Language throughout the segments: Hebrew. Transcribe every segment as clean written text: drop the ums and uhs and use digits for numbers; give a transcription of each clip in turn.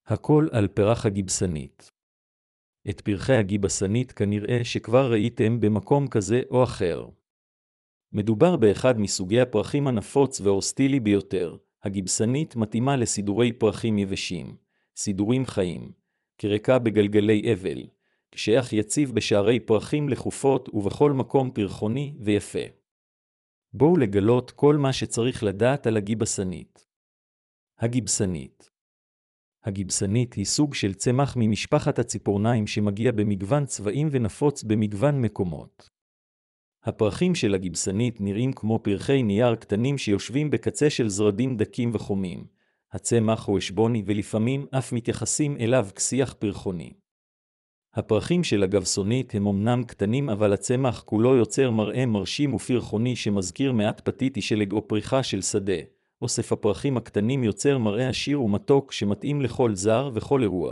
הכל על פרח הגיבסנית. את פרחי הגיבסנית כנראה שכבר ראיתם במקום כזה או אחר. מדובר באחד מסוגי הפרחים הנפוץ והאוסטילי ביותר. הגיבסנית מתאימה לסידורי פרחים יבשים, סידורים חיים, כרקע בגלגלי אבל, כשאך יציב בשערי פרחים לחופות ובכל מקום פרחוני ויפה. בואו לגלות כל מה שצריך לדעת על הגיבסנית. הגיבסנית. הגיבסנית היא סוג של צמח ממשפחת הציפורניים שמגיע במגוון צבעים ונפוץ במגוון מקומות. הפרחים של הגיבסנית נראים כמו פרחי נייר קטנים שיושבים בקצה של זרדים דקים וחומים. הצמח הוא אשבוני ולפעמים אף מתייחסים אליו כשיח פרחוני. הפרחים של הגבסונית הם אמנם קטנים אבל הצמח כולו יוצר מראה מרשים ופרחוני שמזכיר מעט פתיתי שלג או פריחה של שדה. אוסף הפרחים הקטנים יוצר מראה עשיר ומתוק שמתאים לכל זר וכל אירוע.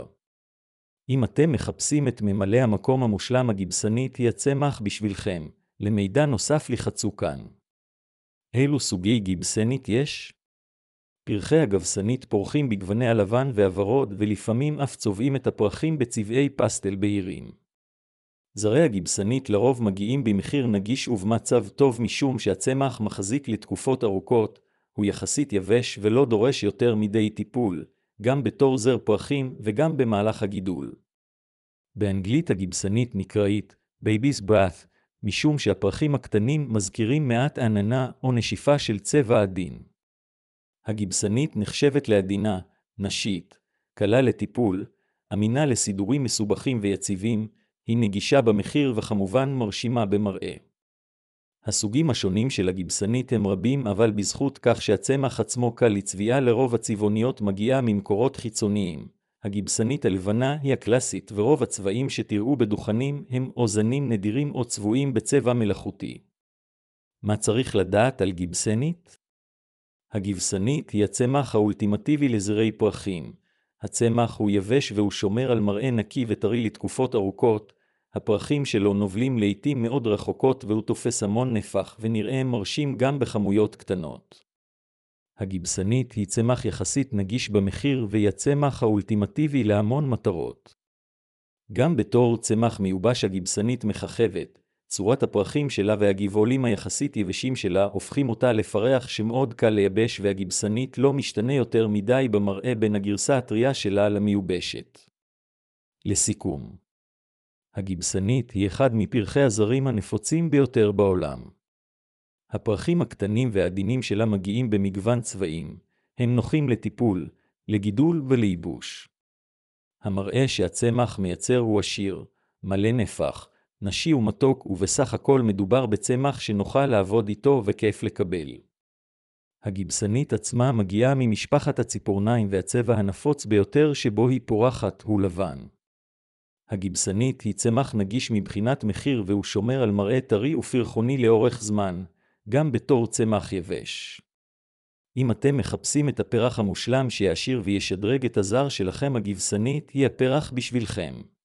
אם אתם מחפשים את ממלא המקום המושלם הגיבסנית היא הצמח בשבילכם. למידע נוסף לחצו כאן. אילו סוגי גיבסנית יש? פרחי הגבסנית פורחים בגווני הלבן והוורוד ולפעמים אף צובעים את הפרחים בצבעי פסטל בהירים. זרי הגיבסנית לרוב מגיעים במחיר נגיש ובמצב טוב משום שהצמח מחזיק לתקופות ארוכות, הוא יחסית יבש ולא דורש יותר מדי טיפול, גם בתור זר פרחים וגם במהלך הגידול. באנגלית הגיבסנית נקראית Baby's Breath, משום שהפרחים הקטנים מזכירים מעט עננה או נשיפה של צבע עדין. הגיבסנית נחשבת לעדינה, נשית, קלה לטיפול, אמינה לסידורים מסובכים ויציבים, היא נגישה במחיר וכמובן מרשימה במראה. הסוגים השונים של הגיבסנית הם רבים אבל בזכות כך שהצמח עצמו קל לצביעה לרוב הצבעוניות מגיעה ממקורות חיצוניים. הגיבסנית הלבנה היא הקלאסית ורוב הצבעים שתראו בדוכנים הם או זנים נדירים או צבועים בצבע מלאכותי. מה צריך לדעת על גיבסנית? הגיבסנית היא הצמח האולטימטיבי לזרי פרחים. הצמח הוא יבש והוא שומר על מראה נקי וטרי לתקופות ארוכות. הפרחים שלו נובלים לעתים מאוד רחוקות והוא תופס המון נפח ונראה מרשים גם בכמויות קטנות. הגיבסנית היא צמח יחסית נגיש במחיר והיא הצמח האולטימטיבי להמון מטרות. גם בתור צמח מיובש הגיבסנית מככבת, צורת הפרחים שלה והגבעולים היחסית יבשים שלה הופכים אותה לפרח שמאוד קל לייבש והגיבסנית לא משתנה יותר מדי במראה בין הגרסה הטריה שלה למיובשת. לסיכום, הגיבסנית היא אחד מפרחי הזרים הנפוצים ביותר בעולם. הפרחים הקטנים והעדינים שלה מגיעים במגוון צבעים, הם נוחים לטיפול, לגידול ולייבוש. המראה שהצמח מייצר הוא עשיר, מלא נפח, נשי ומתוק ובסך הכל מדובר בצמח שנוכל לעבוד איתו וכיף לקבל. הגיבסנית עצמה מגיעה ממשפחת הציפורניים והצבע הנפוץ ביותר שבו היא פורחת הוא לבן. הגיבסנית היא צמח נגיש מבחינת מחיר והוא שומר על מראה טרי ופרחוני לאורך זמן, גם בתור צמח יבש. אם אתם מחפשים את הפרח המושלם שיעשיר וישדרג את הזר שלכם הגיבסנית היא הפרח בשבילכם.